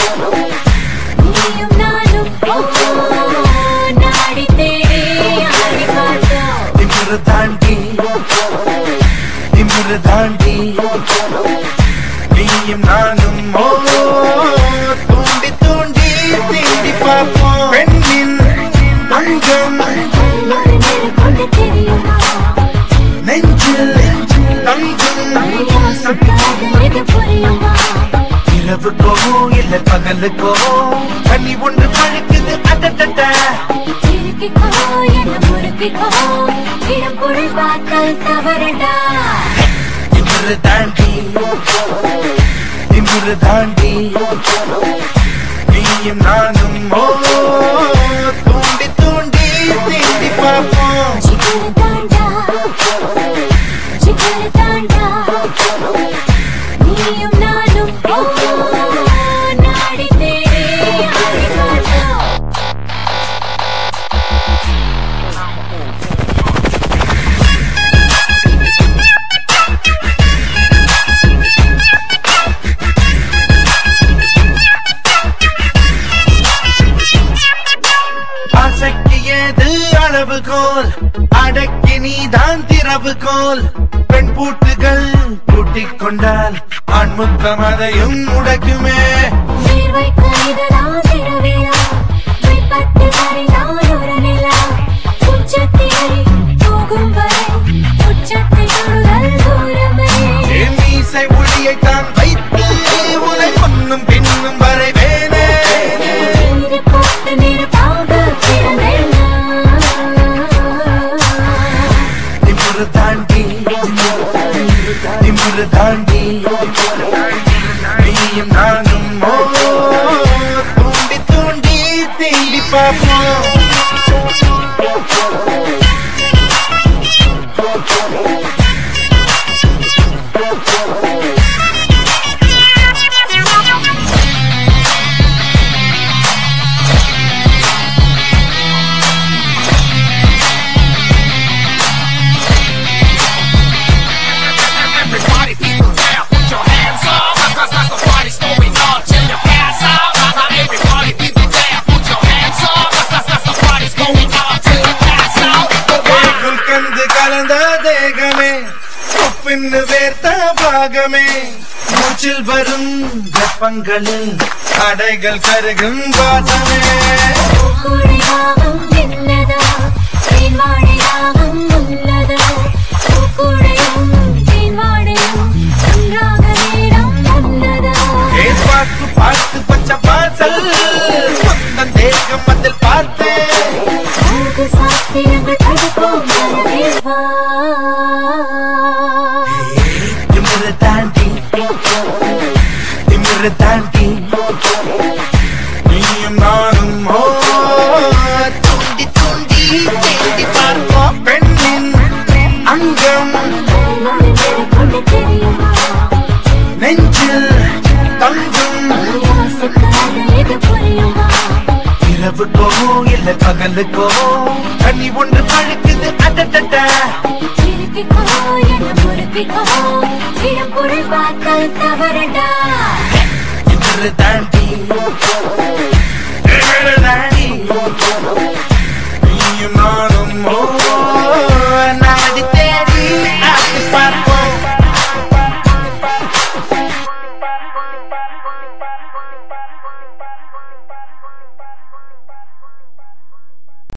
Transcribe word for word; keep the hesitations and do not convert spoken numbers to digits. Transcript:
நீயும் நானும் நாடி தேடி ஆடி பார்த்தோம். திமிரு தாண்டி திமிரு தாண்டி நீயும் நானும் தூண்டி தூண்டி தீண்டி பார்ப்போம். பெண்ணின் அங்கம் கொண்டு தெரியுமா நெஞ்சில் தங்கும் இது புரியுமா? இரவுக்கோ இல்ல பகலுக்கோ தண்ணி ஒன்று பழுக்குது அடடட. இருக்கிக்கோ என்ன முறுக்கிக்கோ இடம் பொருள் பார்த்தல் தவறடா. திமிரு தாண்டி திமிரு தாண்டி நீயும் நானும் தூண்டி தூண்டி தீண்டி பார்ப்போம். சிக்கரு தாண்டா சிக்கரு தாண்டா நீயும் நானும் நாடி தேடி ஆடி பார்த்தோம். ஆசைக்கு ஏது அளவுகோல் அடக்கி நீதான் திறவுகோல். பெண் பூட்டுகள் பூட்டிக் கொண்டால் ஆண்முத்தம் அதையும் முடக்குமே. மீசை ஒளியை தான் வைத்து உலை பொன்னும் பின்னும் வரைவேனே. திமிரு தாண்டி திமிரு தாண்டி நீயும் நானும் தூண்டி தூண்டி தீண்டி பார்ப்போம். கலந்த தேகமே உப்பின்னு வேர்த்த பாகமே மூச்சில் வரும் வெப்பங்களில் அடைகள் கருகும் வாசமே. பார்த்து பார்த்து பச்சை பாசல் சொந்த தேகம் அதில் பார்த்து திமிரு தாண்டி திமிரு தாண்டி நீயும் நானும் தூண்டி தூண்டி தேடி பார்ப்போம். பெண்ணின் அங்கம் நெஞ்சில் தங்கும் இரவுக்கோ இல்ல பகலுக்கோ தண்ணி ஒன்று பழுக்குது அடடட. இருக்கிக்கோ என்ன முறுக்கிக்கோ இடம் பொருள் பார்த்தல் தவறடா.